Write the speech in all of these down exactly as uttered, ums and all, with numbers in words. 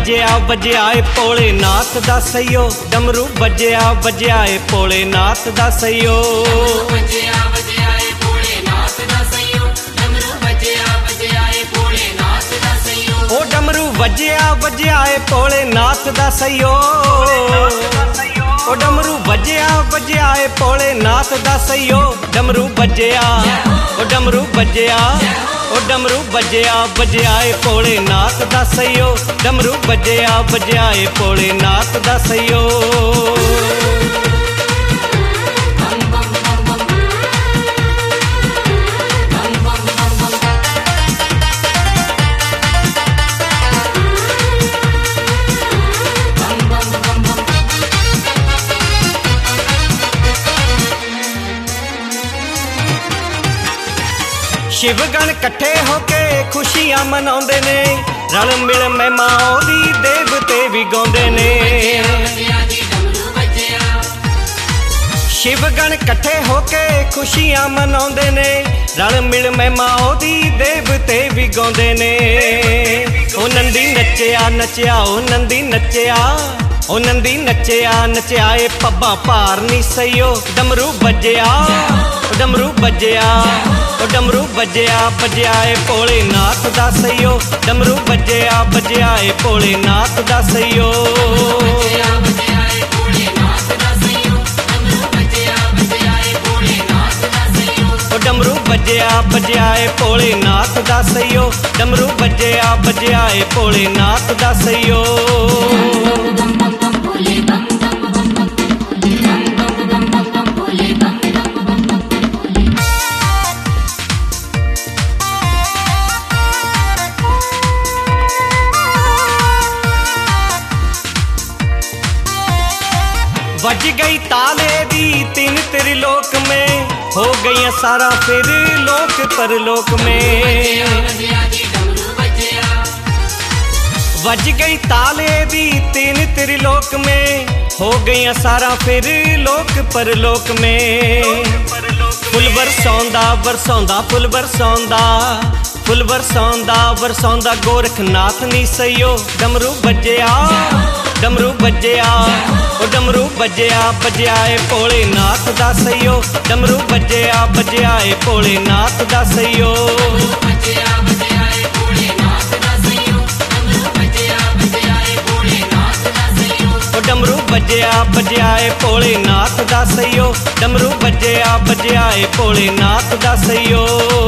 बजया बजया ए भोलेनाथ दा सइयो, डमरू बजया बजया ए भोलेनाथ दा सइयो। ओ डमरू बजया बजया ए भोलेनाथ दा सइयो, ओ डमरू बजया बजया ए भोलेनाथ दा सइयो। डमरू बजया ओ डमरू बजया ओ डमरू बजया बजया ए भोलेनाथ दा सइयो, डमरू बजया बजया ए भोलेनाथ दा सइयो। शिवगण कट्ठे होके खुशियां मनाउंदे ने, रल मिल महिमा ओदी देवते भी गाउंदे ने। शिवगण कट्ठे होके खुशियां मनाउंदे ने, रल मिल महिमा ओदी देवते भी गाउंदे ने। ओ नंदी नच्चिया नच्चिया ओ नंदी नच्चिया, ओ नंदी नच्चिया नच्चिया ए पब्बा पार नी सइयो। डमरू बजया डमरू बजया ओ डमरू बजया बजया ए भोलेनाथ दा सइयो, डमरू बजया बजया ए भोलेनाथ दा सइयो। ओ डमरू बजया बजया ए भोलेनाथ दा सइयो, डमरू बजया बजया ए भोलेनाथ दा सइयो। बज गई ताले दी तीन त्रिलोक में, हो गई सारा फिर लोक परलोक में। बज गई ताले दी तीन त्रिलोक में, हो गई सारा फिर लोक परलोक में। फुल बरसौंदा बरसौंदा फुल बरसौंदा फुल बरसौंदा बरसौंदा गोरखनाथ नी सइयो। डमरू बजया डमरू बजया ओ डमरू बजया बजया ए भोलेनाथ दा सइयो, डमरू बजया बजया ए भोलेनाथ दा सइयो। ओ डमरू बजया बजया ए भोलेनाथ दा सइयो, डमरू बजया बजया ए भोलेनाथ दा सइयो।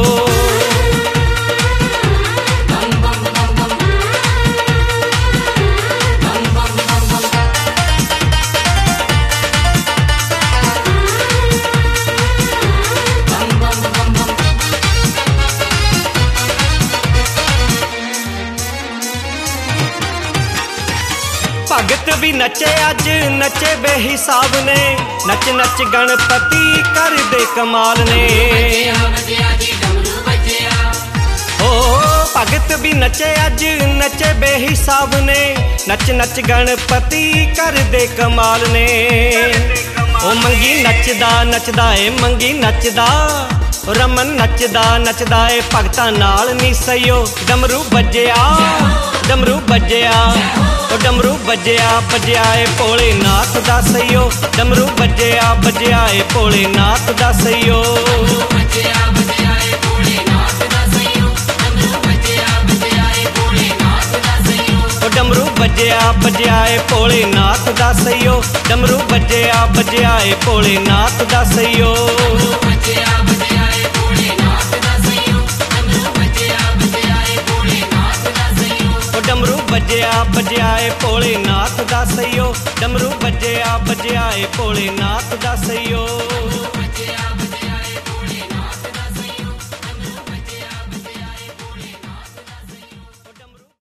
भगत भी नचे अज नचे बेहिसाब ने, नच नच गणपति कर दे कमाल ने। ओ भगत भी नचे अज नचे बेहिसाब ने, नच नच गणपति कर दे कमाल ने। ओ मंगी नचदा नचदा ए मंगी नचदा, रमन नचदा नचदा ए भगतां नाल नी सइयो। डमरू बजया डमरू बजया ओ डमरू बजया बजया ए भोलेनाथ दा सइयो, डमरू बजया बजया ए भोलेनाथ दा सइयो। ओ डमरू बजया बजया ए भोलेनाथ दा सइयो, डमरू बजया बजया ए भोलेनाथ दा सइयो। ओ डमरू बजया बजया ए भोलेनाथ दा सइयो, डमरू बजया बजया ए भोलेनाथ दा सइयो। डमरू बजया बजया ए भोलेनाथ दा सइयो, डमरू बजया बजया ए भोलेनाथ दा सइयो।